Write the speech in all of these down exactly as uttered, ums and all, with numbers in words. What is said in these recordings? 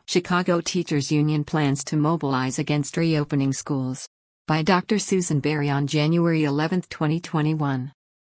Chicago Teachers Union plans to mobilize against reopening schools. By Doctor Susan Berry on January eleventh, twenty twenty-one.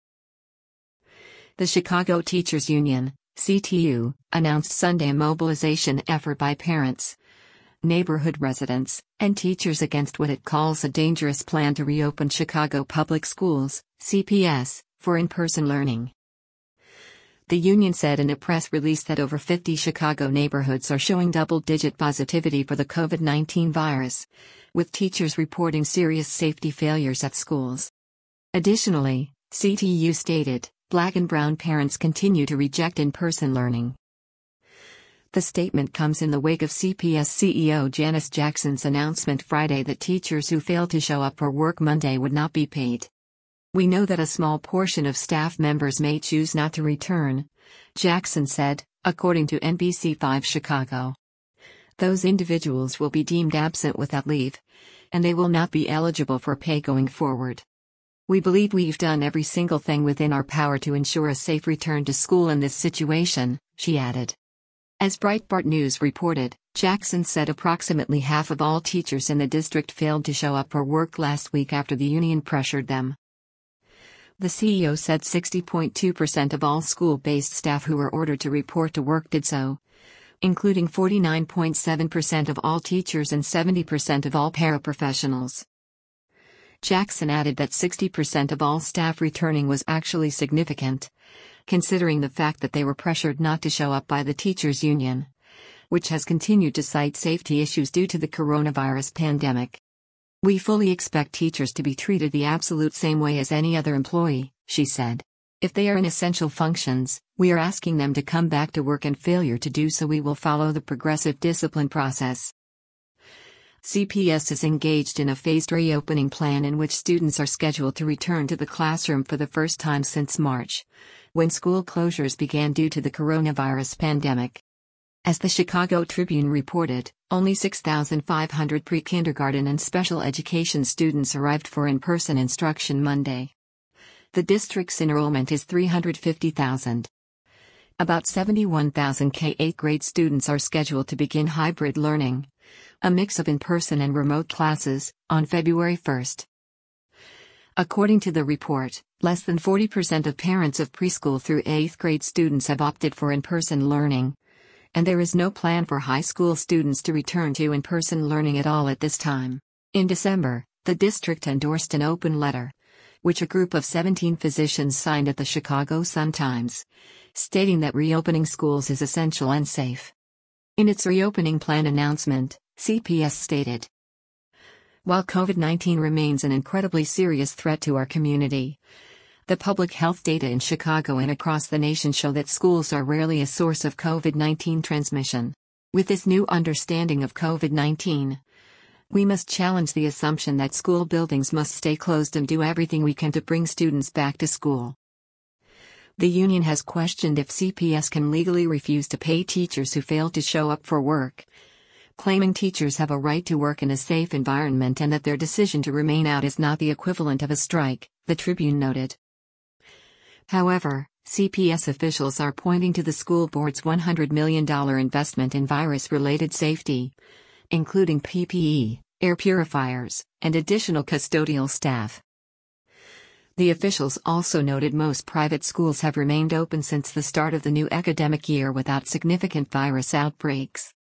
The Chicago Teachers Union, C T U, announced Sunday a mobilization effort by parents, neighborhood residents, and teachers against what it calls a dangerous plan to reopen Chicago Public Schools, C P S, for in-person learning. The union said in a press release that over fifty Chicago neighborhoods are showing double-digit positivity for the COVID nineteen virus, with teachers reporting serious safety failures at schools. Additionally, C T U stated, Black and brown parents continue to reject in-person learning. The statement comes in the wake of C P S C E O Janice Jackson's announcement Friday that teachers who failed to show up for work Monday would not be paid. We know that a small portion of staff members may choose not to return, Jackson said, according to N B C five Chicago. Those individuals will be deemed absent without leave, and they will not be eligible for pay going forward. We believe we've done every single thing within our power to ensure a safe return to school in this situation, she added. As Breitbart News reported, Jackson said approximately half of all teachers in the district failed to show up for work last week after the union pressured them. The C E O said sixty point two percent of all school-based staff who were ordered to report to work did so, including forty-nine point seven percent of all teachers and seventy percent of all paraprofessionals. Jackson added that sixty percent of all staff returning was actually significant, considering the fact that they were pressured not to show up by the teachers' union, which has continued to cite safety issues due to the coronavirus pandemic. We fully expect teachers to be treated the absolute same way as any other employee, she said. If they are in essential functions, we are asking them to come back to work, and failure to do so we will follow the progressive discipline process. C P S is engaged in a phased reopening plan in which students are scheduled to return to the classroom for the first time since March, when school closures began due to the coronavirus pandemic. As the Chicago Tribune reported, only six thousand five hundred pre-kindergarten and special education students arrived for in-person instruction Monday. The district's enrollment is three hundred fifty thousand. About seventy-one thousand K eight grade students are scheduled to begin hybrid learning, a mix of in-person and remote classes, on February first. According to the report, less than forty percent of parents of preschool through eighth grade students have opted for in-person learning, and there is no plan for high school students to return to in-person learning at all at this time. In December, the district endorsed an open letter, which a group of seventeen physicians signed at the Chicago Sun-Times, stating that reopening schools is essential and safe. In its reopening plan announcement, C P S stated, while COVID nineteen remains an incredibly serious threat to our community, the public health data in Chicago and across the nation show that schools are rarely a source of COVID nineteen transmission. With this new understanding of COVID nineteen, we must challenge the assumption that school buildings must stay closed and do everything we can to bring students back to school. The union has questioned if C P S can legally refuse to pay teachers who fail to show up for work, claiming teachers have a right to work in a safe environment and that their decision to remain out is not the equivalent of a strike, the Tribune noted. However, C P S officials are pointing to the school board's one hundred million dollars investment in virus-related safety, including P P E, air purifiers, and additional custodial staff. The officials also noted most private schools have remained open since the start of the new academic year without significant virus outbreaks.